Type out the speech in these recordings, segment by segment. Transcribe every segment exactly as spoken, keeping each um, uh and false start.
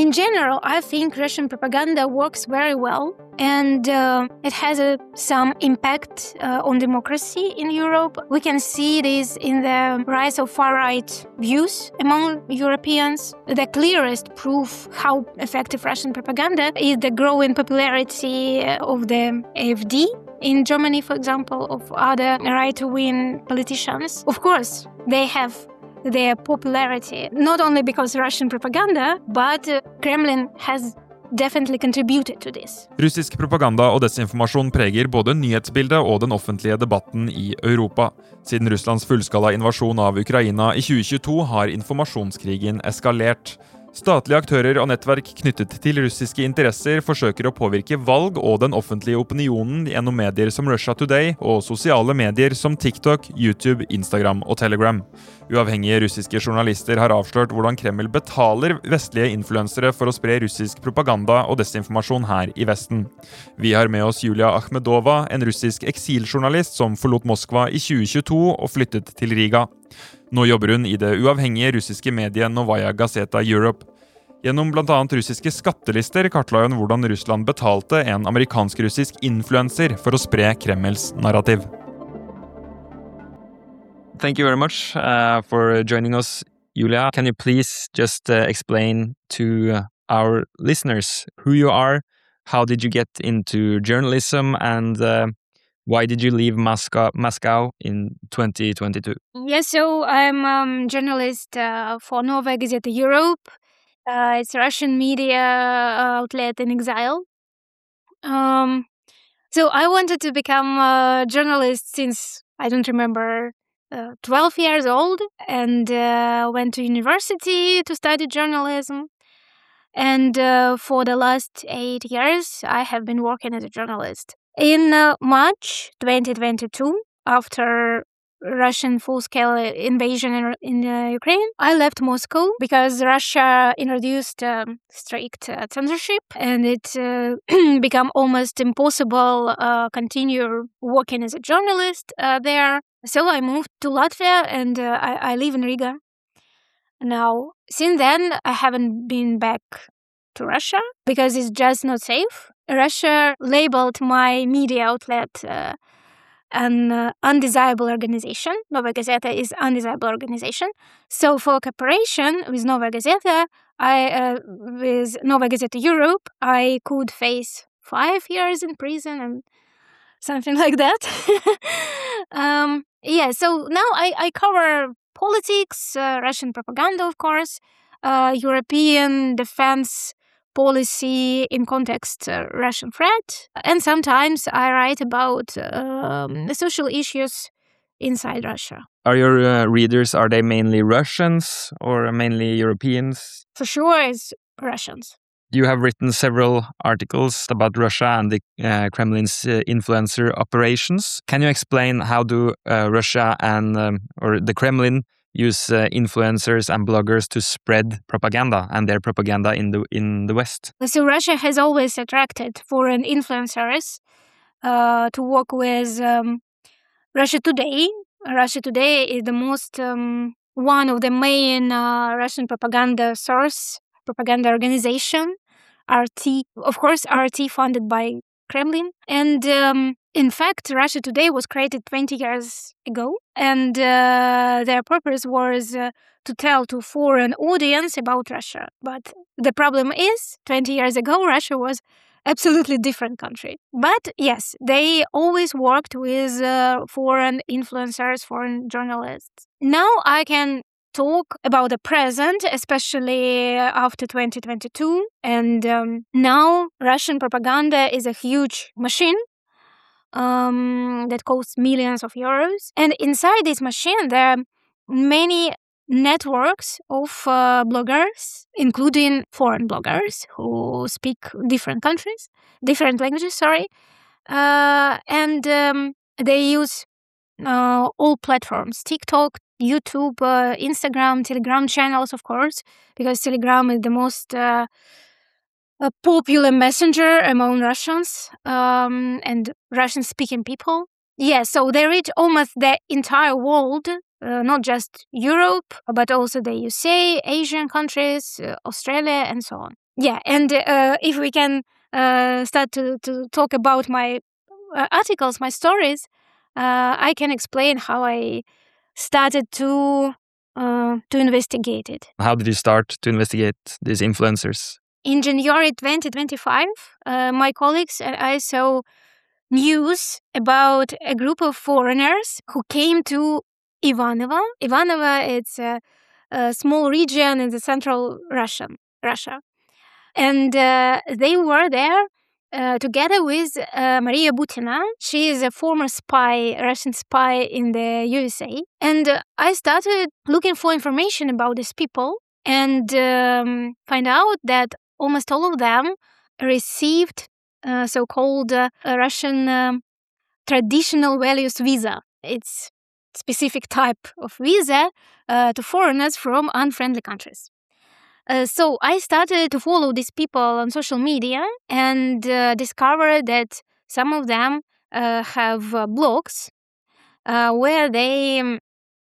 In general, I think Russian propaganda works very well, and uh, it has uh, some impact uh, on democracy in Europe. We can see this in the rise of far-right views among Europeans. The clearest proof how effective Russian propaganda is the growing popularity of the A F D in Germany, for example, of other right-wing politicians. Of course, they have their popularity, not only because Russian propaganda, but uh, Kremlin has definitely contributed to this. Russisk propaganda og desinformasjon preger både nyhetsbildet og den offentlige debatten i Europa. Siden Russlands fullskala invasjon av Ukraina i tjue tjueto har informasjonskrigen eskalert. Statlige aktører og nettverk knyttet til russiske interesser forsøker å påvirke valg og den offentlige opinionen gjennom medier som Russia Today og sosiale medier som TikTok, YouTube, Instagram og Telegram. Uavhengige russiske journalister har avslørt hvordan Kreml betaler vestlige influensere for å spre russisk propaganda og desinformasjon her i Vesten. Vi har med oss Julia Akhmedova, en russisk eksiljournalist som forlot Moskva i tjue tjueto og flyttet til Riga. Nå jobber hun i det uavhengige russiske mediet Novaya Gazeta Europe. Gjennom blant annet russiske skattelister kartla hun hvordan Russland betalte en amerikansk-russisk influencer for å spre Kremls narrativ. Thank you very much uh, for joining us, Julia. Can you please just uh, explain to our listeners who you are, how did you get into journalism, and uh, why did you leave Moscow, Moscow in twenty twenty-two? Yes, so I'm a um, journalist uh, for Novaya Gazeta Europe. Uh, it's a Russian media outlet in exile. Um, so I wanted to become a journalist since, I don't remember, uh, twelve years old, and uh, went to university to study journalism. And uh, for the last eight years, I have been working as a journalist. In uh, March twenty twenty-two, after Russian full-scale invasion in, in uh, Ukraine, I left Moscow because Russia introduced um, strict uh, censorship, and it uh, became almost impossible uh, continue working as a journalist uh, there. So I moved to Latvia, and uh, I, I live in Riga. Now, since then, I haven't been back to Russia because it's just not safe. Russia labeled my media outlet uh, an uh, undesirable organization. Novaya Gazeta is undesirable organization. So for cooperation with Novaya Gazeta, I uh, with Novaya Gazeta Europe, I could face five years in prison and something like that. um, yeah. So now I, I cover politics, uh, Russian propaganda, of course, uh, European defense policy in context uh, Russian threat, and sometimes I write about um, the social issues inside Russia. Are your uh, readers, are they mainly Russians or mainly Europeans? For sure, it's Russians. You have written several articles about Russia and the uh, Kremlin's uh, influencer operations. Can you explain how do uh, Russia and um, or the Kremlin use uh, influencers and bloggers to spread propaganda and their propaganda in the in the West? So Russia has always attracted foreign influencers uh, to work with um, Russia Today. Russia Today is the most um, one of the main uh, Russian propaganda source, propaganda organization. R T, of course, R T funded by Kremlin. And um, in fact, Russia Today was created twenty years ago, and uh, their purpose was uh, to tell to foreign audience about Russia. But the problem is, twenty years ago, Russia was absolutely different country. But yes, they always worked with uh, foreign influencers, foreign journalists. Now I can talk about the present, especially after twenty twenty-two. And um, now Russian propaganda is a huge machine um, that costs millions of euros. And inside this machine, there are many networks of uh, bloggers, including foreign bloggers who speak different countries, different languages, sorry. Uh, and um, they use uh, all platforms, TikTok, YouTube, uh, Instagram, Telegram channels, of course, because Telegram is the most uh, a popular messenger among Russians um, and Russian-speaking people. Yeah, so they reach almost the entire world, uh, not just Europe, but also the U S A, Asian countries, uh, Australia, and so on. Yeah, and uh, if we can uh, start to, to talk about my uh, articles, my stories, uh, I can explain how I started to uh, to investigate it. How did you start to investigate these influencers? In January twenty twenty-five, uh, my colleagues and I saw news about a group of foreigners who came to Ivanovo. Ivanovo, it's a, a small region in the central Russia. Russia. And uh, they were there uh, together with uh, Maria Butina. She is a former spy, Russian spy in the U S A. And uh, I started looking for information about these people and um, find out that almost all of them received uh, so-called uh, Russian um, traditional values visa. It's specific type of visa uh, to foreigners from unfriendly countries. Uh, so I started to follow these people on social media and uh, discovered that some of them uh, have uh, blogs uh, where they um,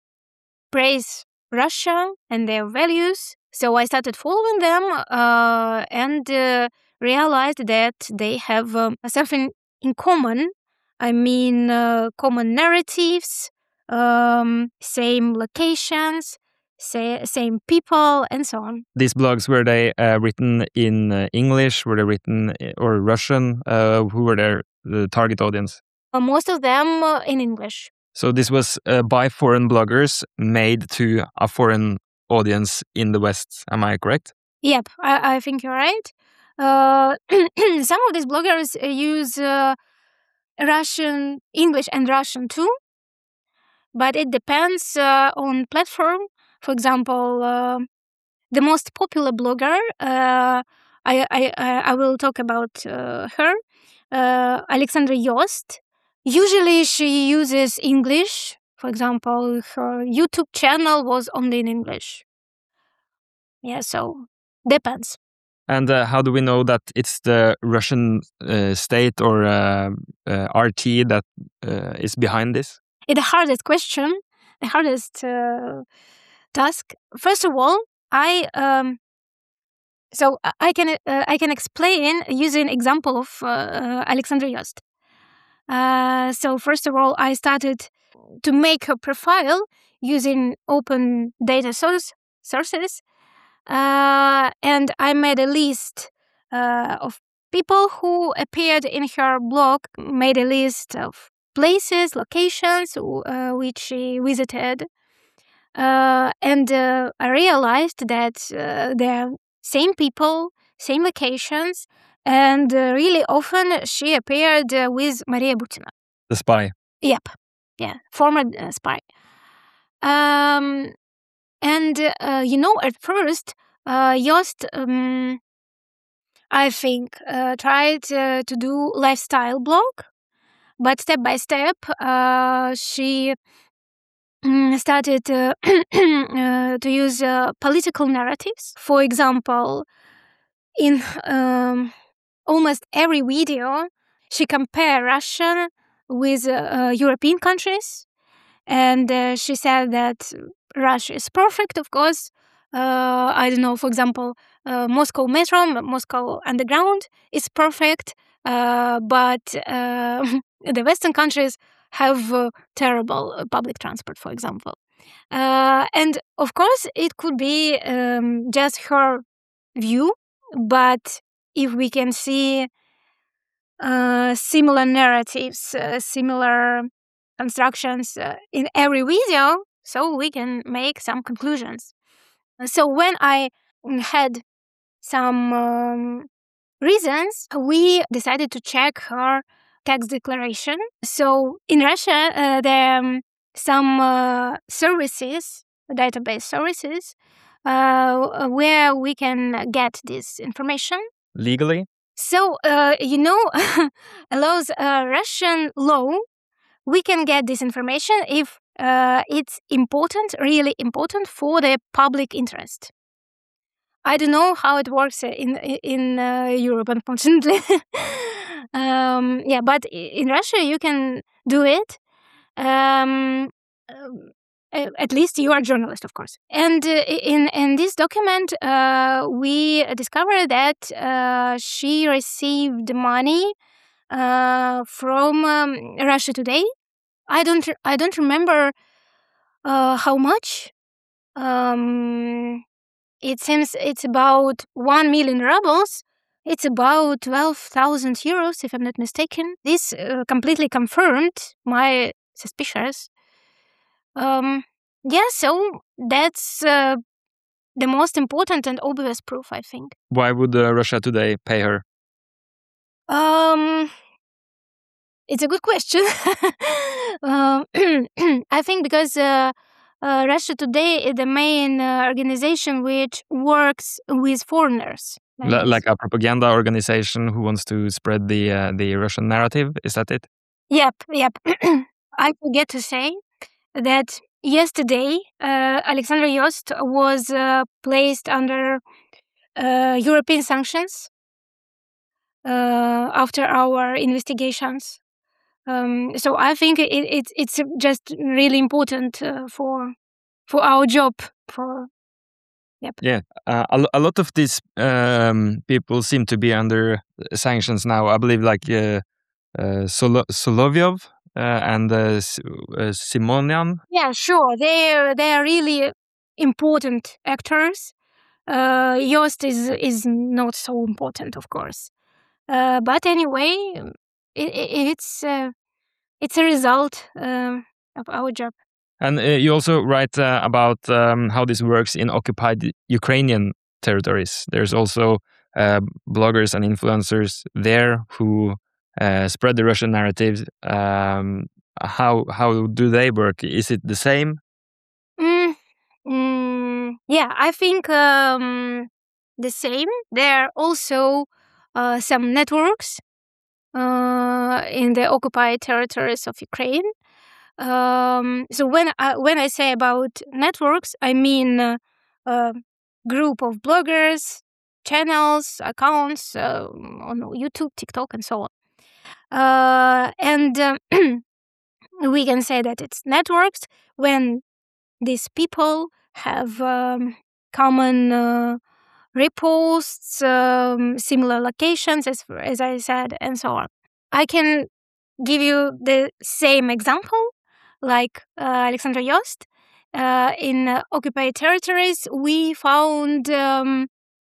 praise Russia and their values. So I started following them uh, and uh, realized that they have um, something in common. I mean, uh, common narratives, um, same locations, sa- same people, and so on. These blogs, were they uh, written in uh, English? Were they written uh, or Russian? Uh, who were their the target audience? Uh, most of them uh, in English. So this was uh, by foreign bloggers made to a foreign audience in the West. Am I correct? Yep, I, I think you're right. Uh, some of these bloggers uh, use uh, Russian, English, and Russian too, but it depends uh, on platform. For example, uh, the most popular blogger, uh, I, I I will talk about uh, her, uh, Alexandra Yost. Usually, she uses English. For example, her YouTube channel was only in English. Yeah, so depends. And uh, how do we know that it's the Russian uh, state or uh, uh, R T that uh, is behind this? It's the hardest question, the hardest uh, task. First of all, I um, so I can uh, I can explain using example of uh, uh, Alexandra Yost. Uh, so first of all, I started to make her profile using open data source sources, uh, and I made a list uh, of people who appeared in her blog. Made a list of places, locations uh, which she visited, uh, and uh, I realized that uh, they're same people, same locations, and uh, really often she appeared uh, with Maria Butina. The spy. Yep, yeah, former uh, spy. Um, and uh, you know, at first, uh, Yost, um, I think, uh, tried uh, to do lifestyle blog, but step by step, uh, she mm, started uh, uh, to use uh, political narratives. For example, in um, almost every video, she compared Russia with uh, uh, European countries, and uh, she said that Russia is perfect, of course. Uh, I don't know, for example, uh, Moscow Metro, Moscow Underground is perfect, uh, but uh, the Western countries have uh, terrible uh, public transport, for example. Uh, and of course, it could be um, just her view, but if we can see uh, similar narratives, uh, similar constructions uh, in every video, so we can make some conclusions. So when I had some um, reasons, we decided to check her tax declaration. So in Russia, uh, there are um, some uh, services, database services, uh, where we can get this information legally. So, uh, you know, allows uh, Russian law, we can get this information if uh, it's important, really important for the public interest. I don't know how it works in in uh, Europe, unfortunately. um, yeah, but in Russia you can do it, um, Uh, at least you are a journalist, of course. And uh, in in this document, uh, we discovered that uh, she received money uh, from um, Russia Today. I don't I don't remember uh, how much. Um, it seems it's about one million rubles. It's about twelve thousand euros, if I'm not mistaken. This uh, completely confirmed my suspicions. Um, yeah, so that's uh, the most important and obvious proof, I think. Why would uh, Russia Today pay her? Um, it's a good question. um, I think because uh, uh, Russia Today is the main uh, organization which works with foreigners. I L- guess. like a propaganda organization who wants to spread the uh, the Russian narrative? Is that it? Yep, yep. I forget to say that yesterday uh, Alexander Yost was uh, placed under uh, European sanctions uh, after our investigations. Um, so I think it, it, it's just really important uh, for for our job. For yep. Yeah, uh, a, lo- a lot of these um, people seem to be under sanctions now. I believe like uh, uh, Solo- Solovyov uh, and uh, S- uh, Simonian. Yeah, sure. They they are really important actors. Uh, Yost is is not so important, of course. Uh, but anyway, it, it, it's uh, it's a result uh, of our job. And uh, you also write uh, about um, how this works in occupied Ukrainian territories. There's also uh, bloggers and influencers there who uh, spread the Russian narrative. Um, how how do they work? Is it the same? Mm, mm, yeah, I think um, the same. There are also uh, some networks uh, in the occupied territories of Ukraine. Um, so when I, when I say about networks, I mean uh, a group of bloggers, channels, accounts uh, on YouTube, TikTok, and so on. Uh, and uh, we can say that it's networks when these people have um, common uh, reposts, um, similar locations, as as I said, and so on. I can give you the same example, like uh, Alexander Yost. Uh, in uh, occupied territories, we found um,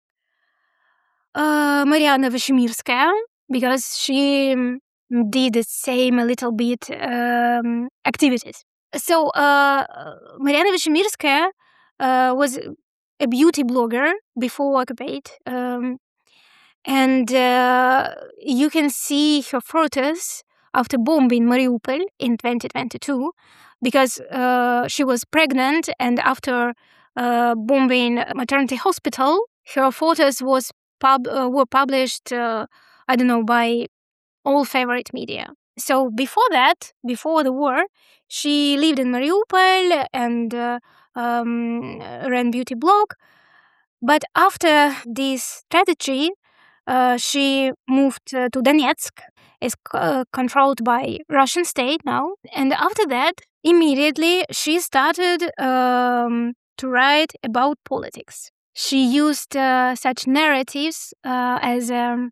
uh, Mariana Vashmirskaya because she um, did the same a little bit um, activities. So uh, Mariana Vashmirskaya uh, was a beauty blogger before occupied. Um, and uh, you can see her photos after bombing Mariupol in twenty twenty-two because uh, she was pregnant, and after uh, bombing maternity hospital, her photos was pub- uh, were published, uh, I don't know, by all favorite media. So before that, before the war, she lived in Mariupol and uh, um, ran beauty blog. But after this strategy, uh, she moved uh, to Donetsk. It's uh, controlled by Russian state now. And after that, immediately she started um, to write about politics. She used uh, such narratives uh, as um,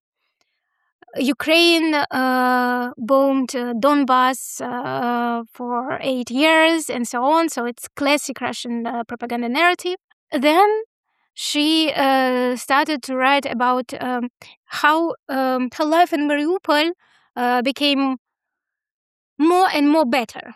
Ukraine uh, bombed uh, Donbass uh, for eight years and so on. So it's classic Russian uh, propaganda narrative. Then she uh, started to write about um, how um, her life in Mariupol uh, became more and more better.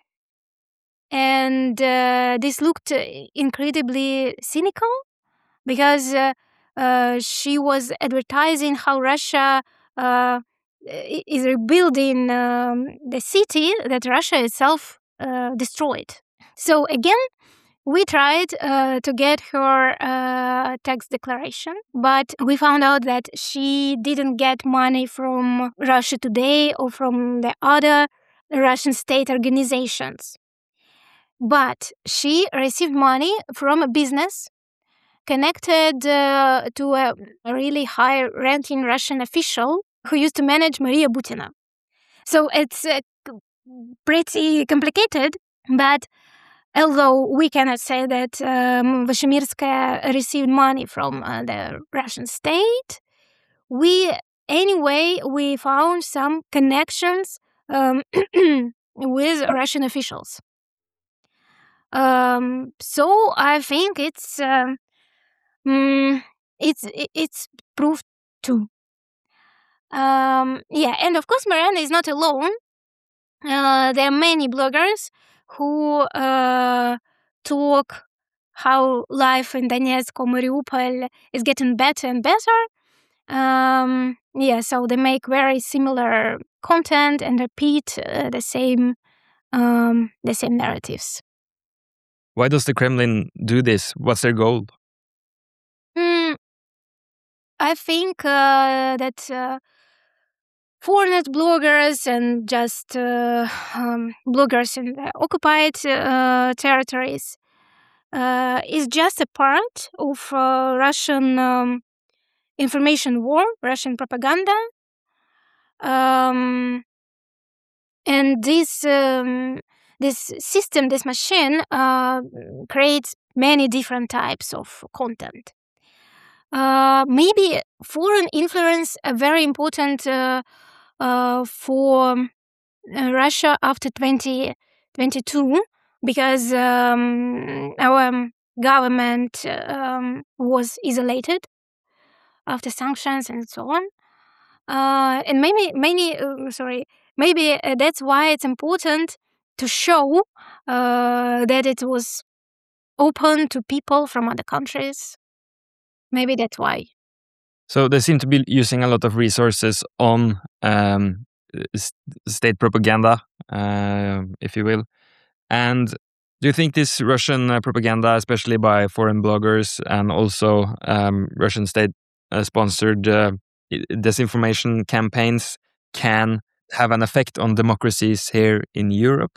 And uh, this looked incredibly cynical because uh, uh, she was advertising how Russia uh, is rebuilding um, the city that Russia itself uh, destroyed. So again, we tried uh, to get her uh, tax declaration, but we found out that she didn't get money from Russia Today or from the other Russian state organizations. But she received money from a business connected uh, to a really high-ranking Russian official who used to manage Maria Butina. So it's uh, pretty complicated, but although we cannot say that um, Vashmirskaya received money from uh, the Russian state, we anyway we found some connections um, with Russian officials. Um, so I think it's um, mm, it's it's proof too. Um, yeah, and of course Mariana is not alone. Uh, there are many bloggers who uh, talk how life in Donetsk or Mariupol is getting better and better. Um, yeah, so they make very similar content and repeat uh, the same um, the same narratives. Why does the Kremlin do this? What's their goal? Mm, I think uh, that uh, foreign bloggers and just uh, um, bloggers in the occupied uh, territories uh, is just a part of uh, Russian um, information war, Russian propaganda. Um, and this um, this system, this machine, uh, creates many different types of content. Uh, maybe foreign influence are very important uh, uh, for uh, Russia after twenty twenty-two because um, our government um, was isolated after sanctions and so on. Uh, and maybe, many, uh, sorry, maybe uh, that's why it's important to show uh, that it was open to people from other countries. Maybe that's why. So they seem to be using a lot of resources on um, s- state propaganda, uh, if you will. And do you think this Russian uh, propaganda, especially by foreign bloggers and also um, Russian state-sponsored uh, disinformation campaigns, can have an effect on democracies here in Europe?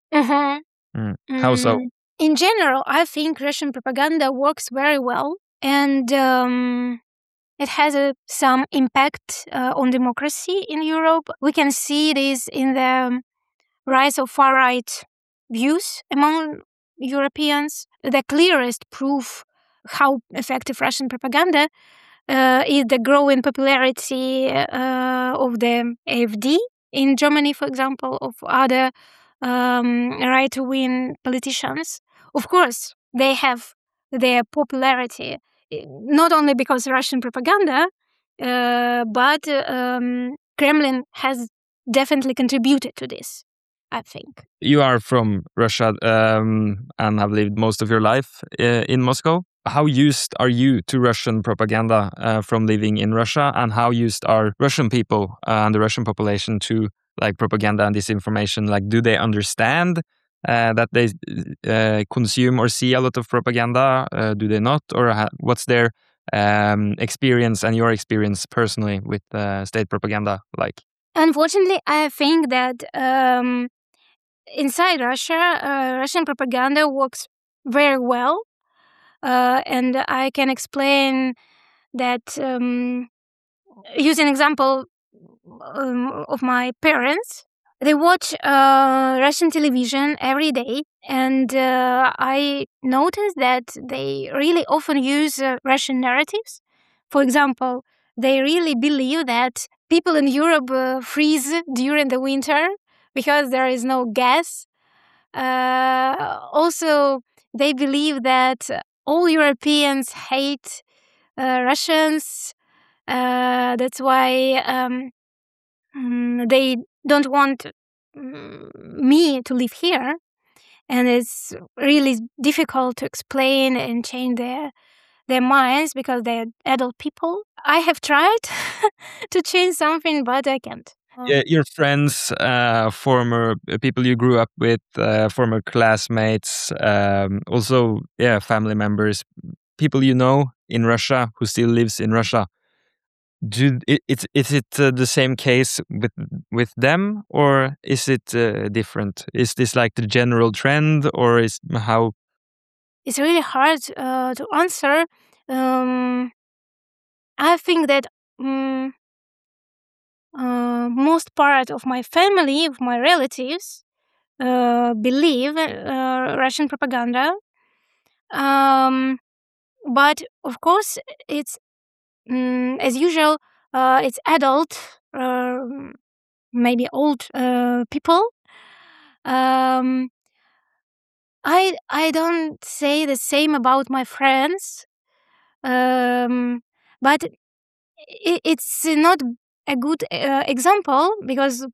Mm-hmm. Mm. How so? Mm. In general, I think Russian propaganda works very well, and um, it has uh, some impact uh, on democracy in Europe. We can see this in the rise of far-right views among Europeans. The clearest proof how effective Russian propaganda uh, is the growing popularity uh, of the A F D in Germany, for example, of other um, right-wing politicians. Of course, they have their popularity not only because Russian propaganda, uh, but um, Kremlin has definitely contributed to this, I think. You are from Russia um, and have lived most of your life uh, in Moscow. How used are you to Russian propaganda uh, from living in Russia, and how used are Russian people uh, and the Russian population to like propaganda and disinformation? Like, do they understand uh, that they uh, consume or see a lot of propaganda? Uh, do they not, or ha- what's their um, experience and your experience personally with uh, state propaganda like? Unfortunately, I think that um, inside Russia, uh, Russian propaganda works very well. Uh, and I can explain that um, using example um, of my parents. They watch uh, Russian television every day, and uh, I noticed that they really often use uh, Russian narratives. For example, they really believe that people in Europe uh, freeze during the winter because there is no gas. Uh, also, they believe that all Europeans hate uh, Russians. Uh, that's why um, mm, they don't want mm, me to live here. And it's really difficult to explain and change their their minds because they're adult people. I have tried to change something, but I can't. Yeah, your friends, uh, former uh, people you grew up with, uh, former classmates, um, also, yeah, family members, people you know in Russia who still lives in Russia. Do it, it's is it uh, the same case with with them, or is it uh, different? Is this like the general trend, or is how? It's really hard uh, to answer. Um, I think that um, uh, most part of my family, of my relatives, uh, believe uh, Russian propaganda. Um, but of course, it's mm, as usual. Uh, it's adult, uh, maybe old uh, people. Um, I I don't say the same about my friends, um, but i- it's not a good uh, example because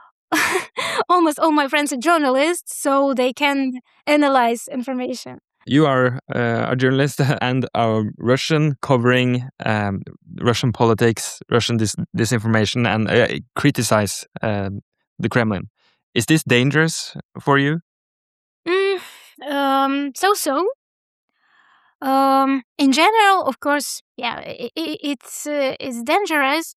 almost all my friends are journalists, so they can analyze information. You are uh, a journalist and a Russian covering um, Russian politics, Russian dis disinformation, and uh, criticize um, the Kremlin. Is this dangerous for you? Mm, um, so so. Um, in general, of course, yeah, i i it's uh, it's dangerous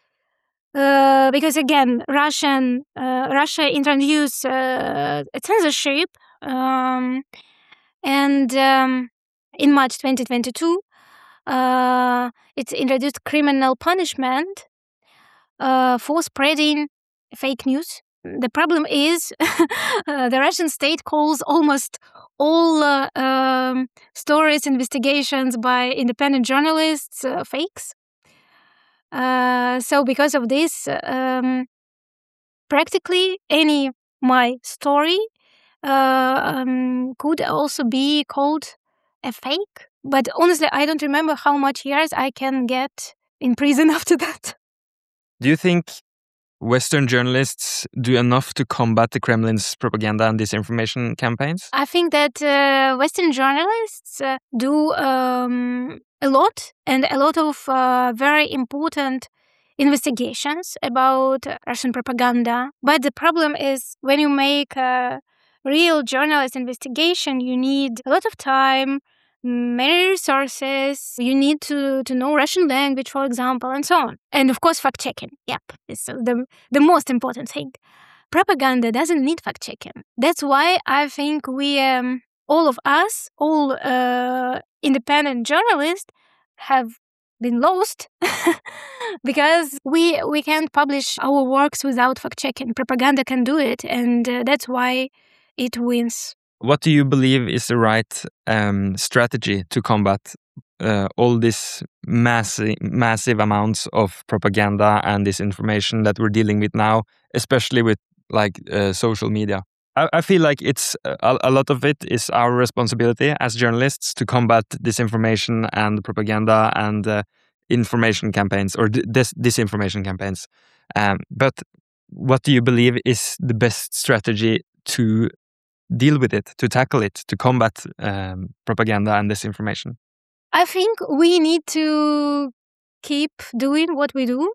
uh, because again, Russian uh, Russia introduced uh, a censorship, um, and um, in March twenty twenty-two, uh, it introduced criminal punishment uh, for spreading fake news. The problem is uh, the Russian state calls almost all uh, um, stories, investigations by independent journalists uh, fakes. Uh, so because of this, um, practically any my story uh, um, could also be called a fake. But honestly, I don't remember how much years I can get in prison after that. Do you think Western journalists do enough to combat the Kremlin's propaganda and disinformation campaigns? I think that uh, Western journalists uh, do um, a lot and a lot of uh, very important investigations about Russian propaganda. But the problem is when you make a real journalist investigation, you need a lot of time, many resources, you need to, to know Russian language, for example, and so on. And of course, fact checking. Yep, it's the, the most important thing. Propaganda doesn't need fact checking. That's why I think we, um, all of us, all uh, independent journalists, have been lost because we we can't publish our works without fact checking. Propaganda can do it, and uh, that's why it wins. What do you believe is the right um, strategy to combat uh, all this massive, massive amounts of propaganda and disinformation that we're dealing with now, especially with like uh, social media? I, I feel like it's a, a lot of it is our responsibility as journalists to combat disinformation and propaganda and uh, information campaigns or dis disinformation campaigns. Um, but what do you believe is the best strategy to deal with it, to tackle it, to combat um, propaganda and disinformation? I think we need to keep doing what we do.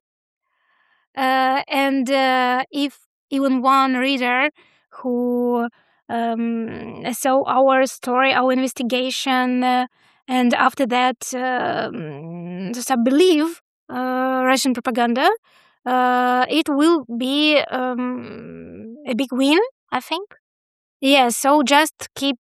Uh, and uh, if even one reader who um, saw our story, our investigation, uh, and after that um, just believe uh, Russian propaganda, uh, it will be um, a big win, I think. Yeah, so just keep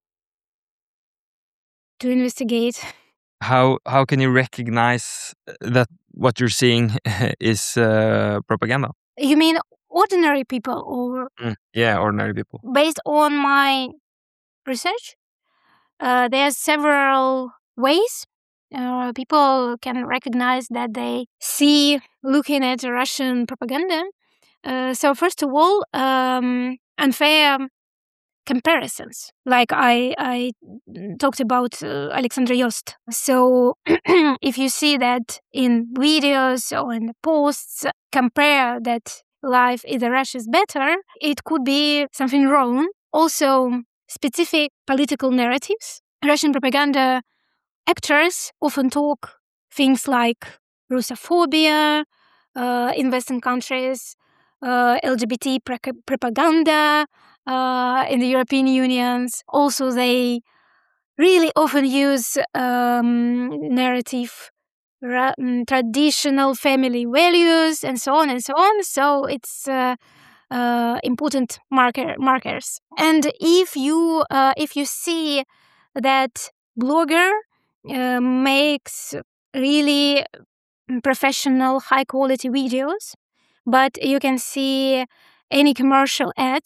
to investigate. How how can you recognize that what you're seeing is uh, propaganda? You mean ordinary people, or Mm, yeah, ordinary people. based on my research? Uh, there's several ways uh, people can recognize that they see looking at Russian propaganda. Uh, so first of all, um, unfair comparisons, like I I talked about uh, Alexander Yost. So if you see that in videos or in posts, compare that life in Russia is better, it could be something wrong. Also, specific political narratives. Russian propaganda actors often talk things like Russophobia uh, in Western countries, uh, L G B T pre- propaganda uh, in the European Unions. Also, they really often use um, narrative, ra- mm, traditional family values, and so on and so on. So it's uh, uh, important marker markers. And if you uh, if you see that blogger uh, makes really professional, high quality videos, but you can see any commercial ads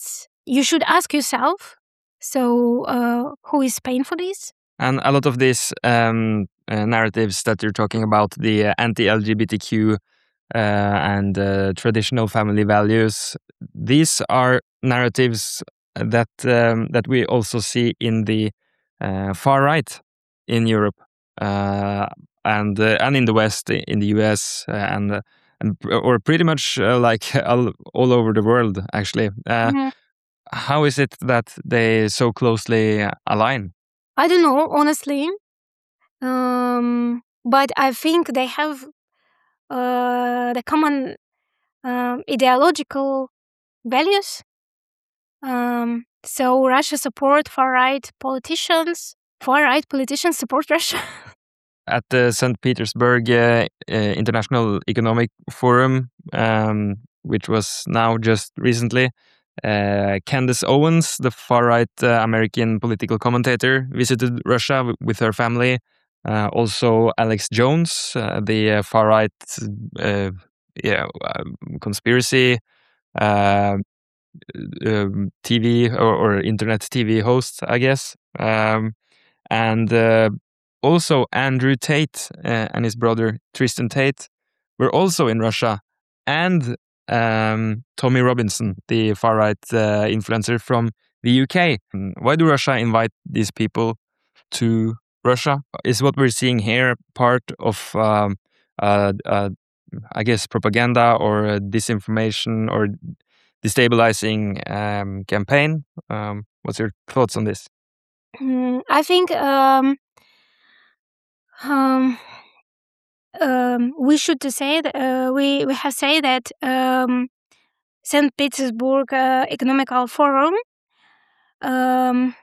you should ask yourself, so uh, who is paying for this? And a lot of these um, uh, narratives that you're talking about, the uh, anti-L G B T Q uh, and uh, traditional family values, these are narratives that um, that we also see in the uh, far right in Europe uh, and uh, and in the West, in the U S uh, and uh, and or pretty much uh, like all, all over the world, actually. Uh, Mhm. How is it that they so closely align? I don't know, honestly. Um, but I think they have uh, the common um, ideological values. Um, so Russia support far right politicians. Far right politicians support Russia. At the Saint Petersburg uh, uh, International Economic Forum, um, which was now just recently, uh, Candace Owens, the far-right uh, American political commentator, visited Russia w- with her family. Uh, also, Alex Jones, uh, the uh, far-right uh, yeah, uh, conspiracy uh, um, T V or, or internet T V host, I guess. Um, and uh, also Andrew Tate uh, and his brother Tristan Tate were also in Russia, and um, Tommy Robinson, the far right uh, influencer from the U K. Why do Russia invite these people to Russia? Is what we're seeing here part of, um, uh, uh, I guess, propaganda or uh, disinformation or destabilizing um, campaign? Um, what's your thoughts on this? Mm, I think um, um, um, we should to say that uh, we we have say that um, Saint Petersburg uh, Economical Forum um,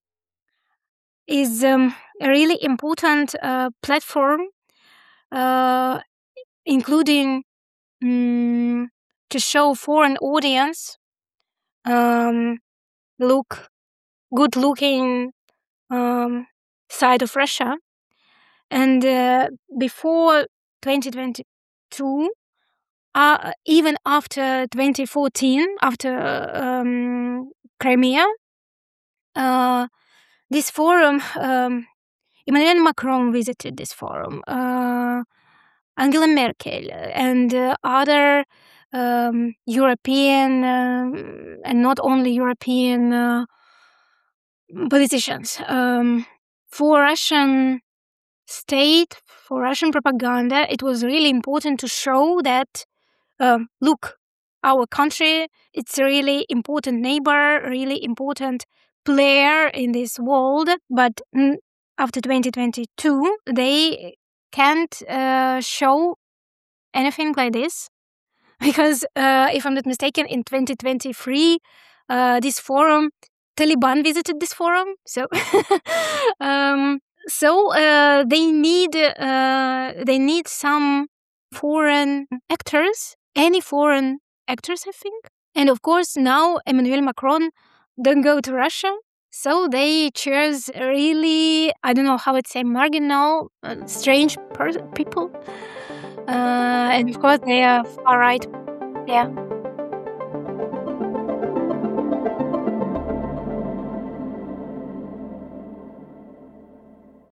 is um, a really important uh, platform, uh, including um, to show foreign audience um, look good looking um, side of Russia. And uh, before twenty twenty-two, uh, even after twenty fourteen, after um, Crimea, uh, this forum, um, Emmanuel Macron visited this forum, uh, Angela Merkel, and uh, other um, European um, and not only European uh, politicians. Um, for Russian state, for Russian propaganda, it was really important to show that, um, look, our country, it's a really important neighbor, really important player in this world. But mm, after twenty twenty-two, they can't uh, show anything like this. Because uh, if I'm not mistaken, in twenty twenty-three, uh, this forum, Taliban visited this forum. So, um, so uh, they need uh, they need some foreign actors, any foreign actors, I think. And of course, now Emmanuel Macron don't go to Russia, so they choose really, I don't know how it's say, marginal, uh, strange per- people. Uh, and of course, they are far right. Yeah.